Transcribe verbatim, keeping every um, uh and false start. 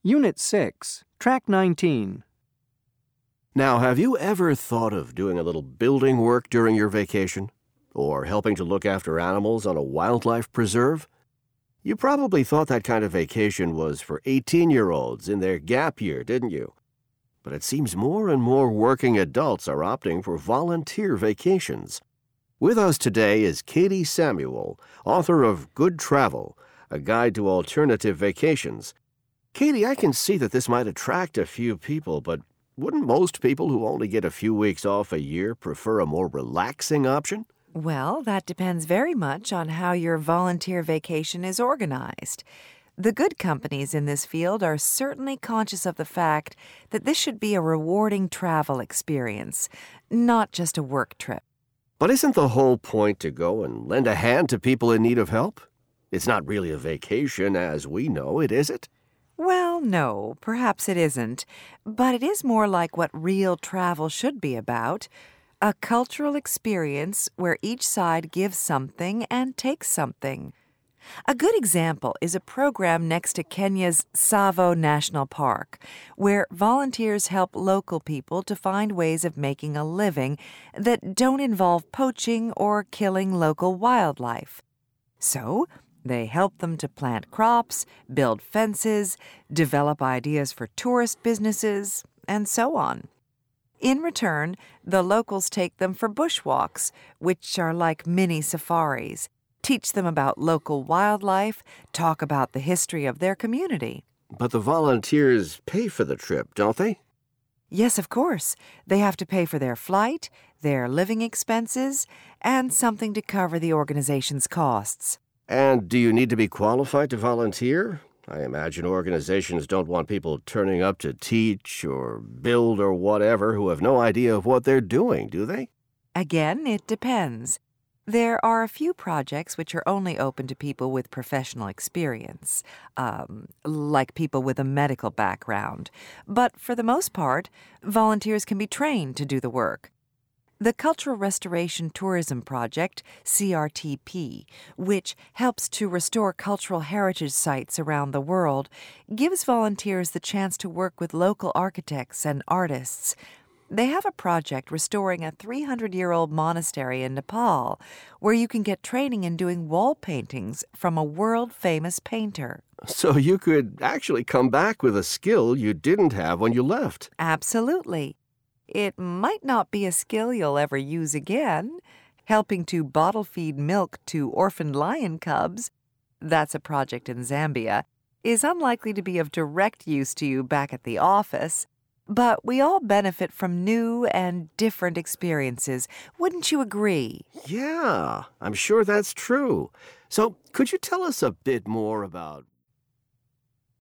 Unit six, Track nineteen. Now, have you ever thought of doing a little building work during your vacation? Or helping to look after animals on a wildlife preserve? You probably thought that kind of vacation was for eighteen-year-olds in their gap year, didn't you? But it seems more and more working adults are opting for volunteer vacations. With us today is Katie Samuel, author of Good Travel, a guide to alternative vacations. Katie, I can see that this might attract a few people, but wouldn't most people who only get a few weeks off a year prefer a more relaxing option? Well, that depends very much on how your volunteer vacation is organized. The good companies in this field are certainly conscious of the fact that this should be a rewarding travel experience, not just a work trip. But isn't the whole point to go and lend a hand to people in need of help? It's not really a vacation as we know it, is it? Well, no, perhaps it isn't, but it is more like what real travel should be about, a cultural experience where each side gives something and takes something. A good example is a program next to Kenya's Tsavo National Park, where volunteers help local people to find ways of making a living that don't involve poaching or killing local wildlife. So, they help them to plant crops, build fences, develop ideas for tourist businesses, and so on. In return, the locals take them for bushwalks, which are like mini safaris, teach them about local wildlife, talk about the history of their community. But the volunteers pay for the trip, don't they? Yes, of course. They have to pay for their flight, their living expenses, and something to cover the organization's costs. And do you need to be qualified to volunteer? I imagine organizations don't want people turning up to teach or build or whatever who have no idea of what they're doing, do they? Again, it depends. There are a few projects which are only open to people with professional experience, um, like people with a medical background. But for the most part, volunteers can be trained to do the work. The Cultural Restoration Tourism Project, C R T P, which helps to restore cultural heritage sites around the world, gives volunteers the chance to work with local architects and artists. They have a project restoring a three hundred year old monastery in Nepal, where you can get training in doing wall paintings from a world-famous painter. So you could actually come back with a skill you didn't have when you left. Absolutely. It might not be a skill you'll ever use again. Helping to bottle feed milk to orphaned lion cubs, that's a project in Zambia, is unlikely to be of direct use to you back at the office. But we all benefit from new and different experiences. Wouldn't you agree? Yeah, I'm sure that's true. So could you tell us a bit more about